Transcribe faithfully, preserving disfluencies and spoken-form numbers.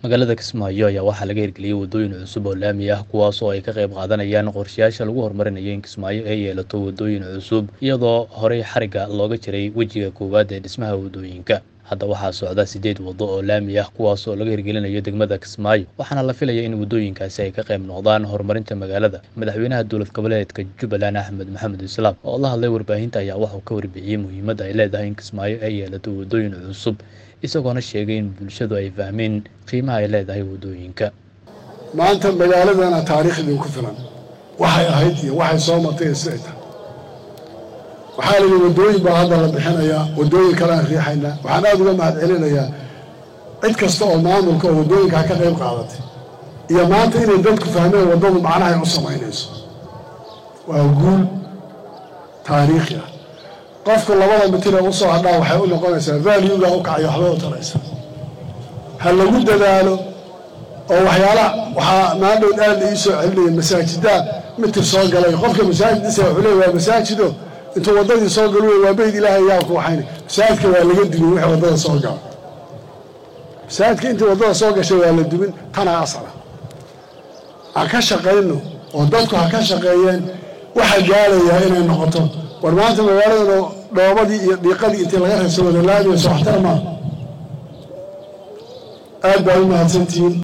magaalada Kismaayo ayaa waxaa laga hirgeliyay wadooyin cusub oo laami ah kuwaas oo ay ka qayb qaadanayaan qorshayaasha lagu horumarinayo in Kismaayo ay yeelato wadooyin cusub iyadoo horey xariga looga jiray wejiga koowaad ee dhismaha wadooyinka. Hadda waxaa socda sideed wado oo laami ah kuwaas oo laga hirgelinayo degmada Kismaayo waxaana la filayaa in wadooyinkaasi ay ka qayb noqdaan horumarinta magaalada. Madaxweynaha dowlad goboleedka Jubbaland Axmed Maxamed Islaam oo la hadlay warbaahinta ayaa waxa uu ka warbixiyay muhiimadda ay leedahay in Kismaayo ay yeelato wadooyin cusub isagoona sheegay in bulshadu ay fahmeen qiimaha ay leedahay wadooyinka. maanta magaaladana taariikhdii ku filan waxay ahayd iyo waxay soo martay sidoo waxaa la wadooyin baa hadda la bixinayaa wadooyin kale aan riixayna waxaan aad uga mahadcelinayaa cid kasta oo maamulka wadooyinka ka qayb qaadatay iyo maanta inay dadku fahmeen wadadu macnaha ay u sameynayso waa guul taariikhi ah. qofka labada mitir oo soo hadhaa waxay u noqonaysaa value-ga u kacay waxba u taraysa hal lagu dadaalo oo waxyaalaha waxa maadhow aad ii soo celinay masaajida mitir soo galay qofka masaajidisa wuxuu leeyahay masaajido inta wadadii soo galay waa beyd ilaahay yaa ku waxayna masaajidka waa laga dibin wixii wadada soo galay masaajidka inta wadada soo gashay waa la dibin tana asala aan ka shaqeyno oo dadku ha ka shaqeeyeen waxa gaaraya inay noqoto war maanta magaalada dhoobadii iyo dhiiqadii intii laga reebso wada laamiyo soo xtarma aad baa u mahadsantihiin.